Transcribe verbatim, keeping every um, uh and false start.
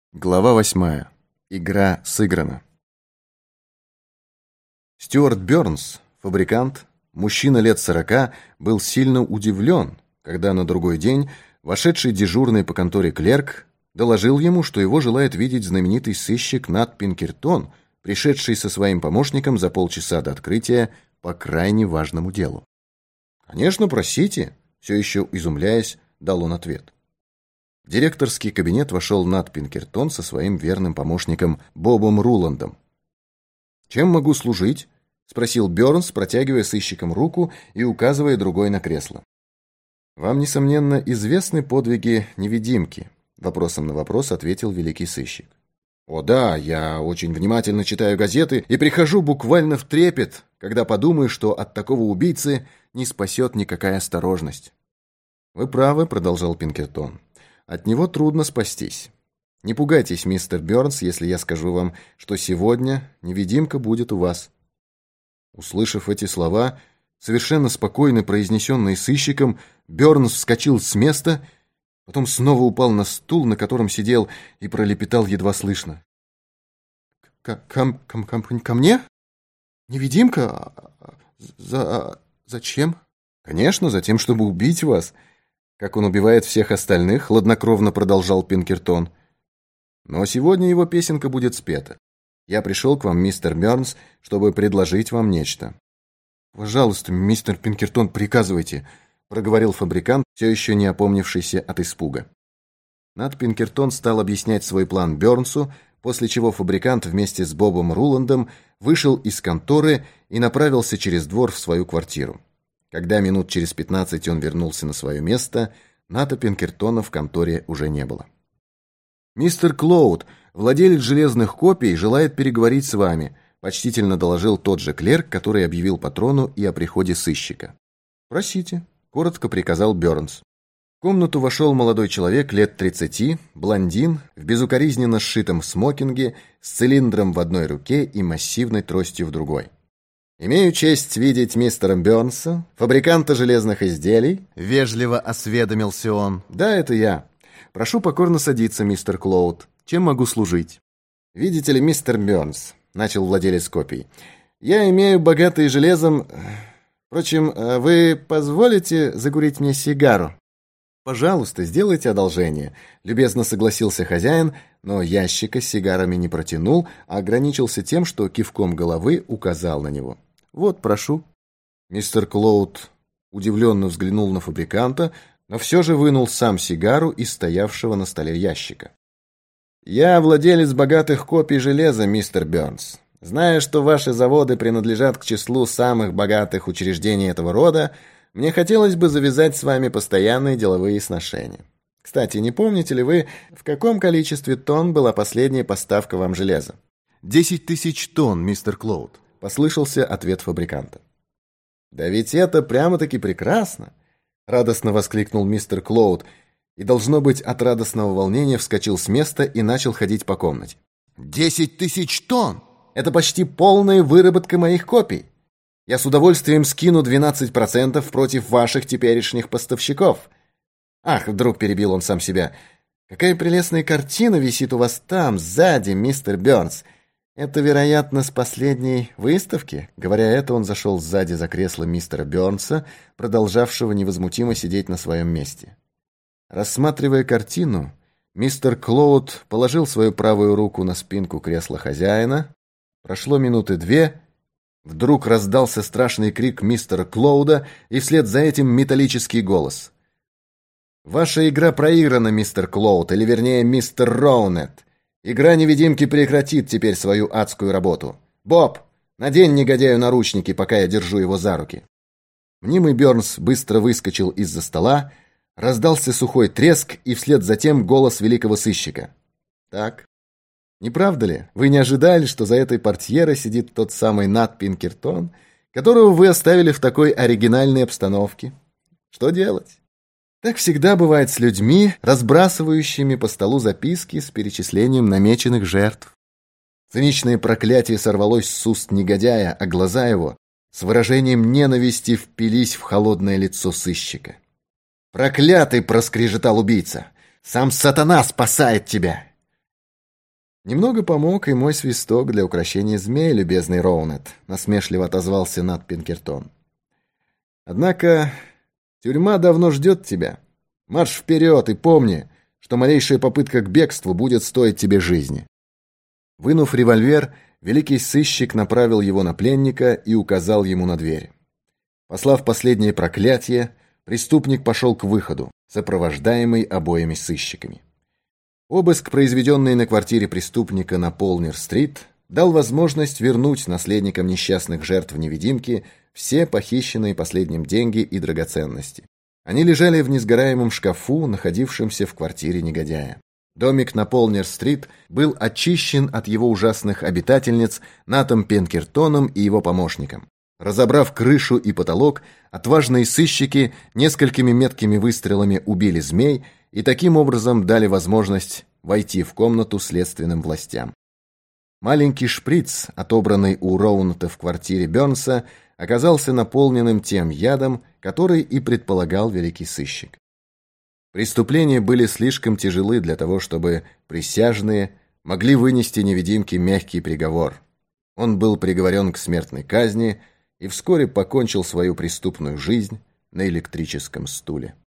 Глава восьмая. Игра сыграна. Стюарт Бёрнс, фабрикант, мужчина лет сорока, был сильно удивлен, когда на другой день вошедший дежурный по конторе клерк доложил ему, что его желает видеть знаменитый сыщик Нат Пинкертон, пришедший со своим помощником за полчаса до открытия по крайне важному делу. «Конечно, просите», — все еще изумляясь, дал он ответ. В директорский кабинет вошел Нат Пинкертон со своим верным помощником Бобом Руландом. «Чем могу служить?» — спросил Бёрнс, протягивая сыщикам руку и указывая другой на кресло. «Вам, несомненно, известны подвиги невидимки», — вопросом на вопрос ответил великий сыщик. «О да, я очень внимательно читаю газеты и прихожу буквально в трепет, когда подумаю, что от такого убийцы не спасет никакая осторожность». «Вы правы», — продолжал Пинкертон. «От него трудно спастись. Не пугайтесь, мистер Бёрнс, если я скажу вам, что сегодня невидимка будет у вас». Услышав эти слова, совершенно спокойно произнесенные сыщиком, Бёрнс вскочил с места, потом снова упал на стул, на котором сидел, и пролепетал едва слышно. «К -ко -ко -ко ко мне? Невидимка? За зачем?» «Конечно, за тем, чтобы убить вас. Как он убивает всех остальных», — хладнокровно продолжал Пинкертон. «Но сегодня его песенка будет спета. Я пришел к вам, мистер Бёрнс, чтобы предложить вам нечто». «Пожалуйста, мистер Пинкертон, приказывайте», — проговорил фабрикант, все еще не опомнившийся от испуга. Нат Пинкертон стал объяснять свой план Бёрнсу, после чего фабрикант вместе с Бобом Руландом вышел из конторы и направился через двор в свою квартиру. Когда минут через пятнадцать он вернулся на свое место, Ната Пинкертона в конторе уже не было. «Мистер Клоуд, владелец железных копий, желает переговорить с вами», почтительно доложил тот же клерк, который объявил патрону и о приходе сыщика. «Просите», — коротко приказал Бёрнс. В комнату вошел молодой человек лет тридцати, блондин, в безукоризненно сшитом смокинге, с цилиндром в одной руке и массивной тростью в другой. «Имею честь видеть мистера Бёрнса, фабриканта железных изделий», — вежливо осведомился он. «Да, это я. Прошу покорно садиться, мистер Клоуд. Чем могу служить?» «Видите ли, мистер Бёрнс», — начал владелец копий, — «я имею богатый железом... Впрочем, вы позволите закурить мне сигару?» «Пожалуйста, сделайте одолжение», — любезно согласился хозяин, но ящика с сигарами не протянул, а ограничился тем, что кивком головы указал на него. «Вот, прошу». Мистер Клоуд удивленно взглянул на фабриканта, но все же вынул сам сигару из стоявшего на столе ящика. «Я владелец богатых копий железа, мистер Бёрнс. Зная, что ваши заводы принадлежат к числу самых богатых учреждений этого рода, мне хотелось бы завязать с вами постоянные деловые сношения. Кстати, не помните ли вы, в каком количестве тонн была последняя поставка вам железа?» «Десять тысяч тонн, мистер Клоуд», — послышался ответ фабриканта. «Да ведь это прямо-таки прекрасно!» — радостно воскликнул мистер Клоуд, и, должно быть, от радостного волнения вскочил с места и начал ходить по комнате. «Десять тысяч тонн! Это почти полная выработка моих копий. Я с удовольствием скину двенадцать процентов против ваших теперешних поставщиков. Ах, вдруг перебил он сам себя. Какая прелестная картина висит у вас там, сзади, мистер Бёрнс. Это, вероятно, с последней выставки?» Говоря это, он зашел сзади за кресло мистера Бёрнса, продолжавшего невозмутимо сидеть на своем месте. Рассматривая картину, мистер Клоуд положил свою правую руку на спинку кресла хозяина. Прошло минуты две. Вдруг раздался страшный крик мистера Клоуда, и вслед за этим металлический голос. «Ваша игра проиграна, мистер Клоуд, или вернее, мистер Роунет. Игра невидимки прекратит теперь свою адскую работу. Боб, надень негодяю наручники, пока я держу его за руки». Мнимый Бёрнс быстро выскочил из-за стола, раздался сухой треск, и вслед за тем голос великого сыщика. «Так, не правда ли? Вы не ожидали, что за этой портьерой сидит тот самый Нат Пинкертон, которого вы оставили в такой оригинальной обстановке? Что делать? Так всегда бывает с людьми, разбрасывающими по столу записки с перечислением намеченных жертв». Циничное проклятие сорвалось с уст негодяя, а глаза его с выражением ненависти впились в холодное лицо сыщика. «Проклятый!» — проскрежетал убийца. «Сам сатана спасает тебя!» «Немного помог и мой свисток для укрощения змей, любезный Роунет», — насмешливо отозвался Нат Пинкертон. «Однако тюрьма давно ждет тебя. Марш вперед и помни, что малейшая попытка к бегству будет стоить тебе жизни». Вынув револьвер, великий сыщик направил его на пленника и указал ему на дверь. Послав последнее проклятие, преступник пошел к выходу, сопровождаемый обоими сыщиками. Обыск, произведенный на квартире преступника на Полнер-стрит, дал возможность вернуть наследникам несчастных жертв невидимки все похищенные последним деньги и драгоценности. Они лежали в несгораемом шкафу, находившемся в квартире негодяя. Домик на Полнер-стрит был очищен от его ужасных обитательниц Натом Пинкертоном и его помощником. Разобрав крышу и потолок, отважные сыщики несколькими меткими выстрелами убили змей и таким образом дали возможность войти в комнату следственным властям. Маленький шприц, отобранный у Роунета в квартире Бернса, оказался наполненным тем ядом, который и предполагал великий сыщик. Преступления были слишком тяжелы для того, чтобы присяжные могли вынести невидимке мягкий приговор. Он был приговорен к смертной казни и вскоре покончил свою преступную жизнь на электрическом стуле.